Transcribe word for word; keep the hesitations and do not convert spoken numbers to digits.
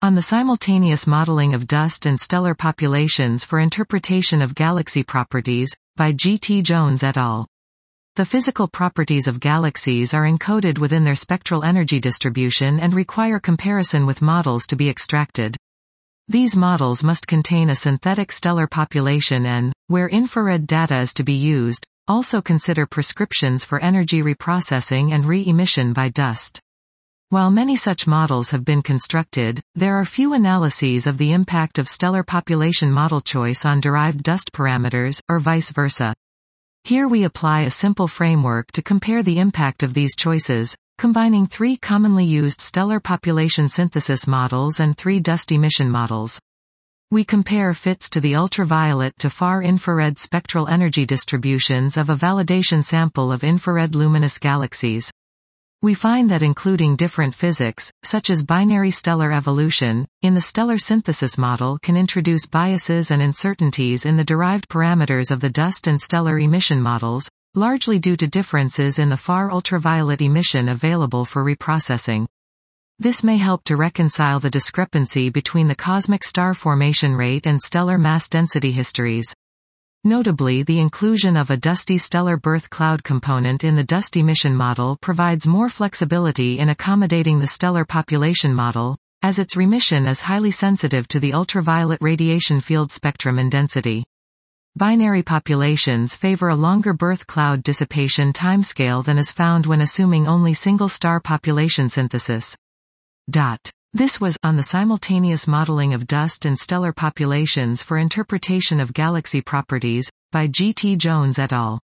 On the simultaneous modeling of dust and stellar populations for interpretation of galaxy properties, by G T Jones et al. The physical properties of galaxies are encoded within their spectral energy distribution and require comparison with models to be extracted. These models must contain a synthetic stellar population and, where infrared data is to be used, also consider prescriptions for energy reprocessing and re-emission by dust. While many such models have been constructed, there are few analyses of the impact of stellar population model choice on derived dust parameters, or vice versa. Here we apply a simple framework to compare the impact of these choices, combining three commonly used stellar population synthesis models and three dust emission models. We compare fits to the ultraviolet to far infrared spectral energy distributions of a validation sample of infrared luminous galaxies. We find that including different physics, such as binary stellar evolution, in the stellar synthesis model can introduce biases and uncertainties in the derived parameters of the dust and stellar emission models, largely due to differences in the far ultraviolet emission available for reprocessing. This may help to reconcile the discrepancy between the cosmic star formation rate and stellar mass density histories. Notably, the inclusion of a dusty stellar birth cloud component in the dust emission model provides more flexibility in accommodating the stellar population model, as its remission is highly sensitive to the ultraviolet radiation field spectrum and density. Binary populations favor a longer birth cloud dissipation timescale than is found when assuming only single-star population synthesis. Dot. This was on the simultaneous modeling of dust and stellar populations for interpretation of galaxy properties, by G T Jones et al.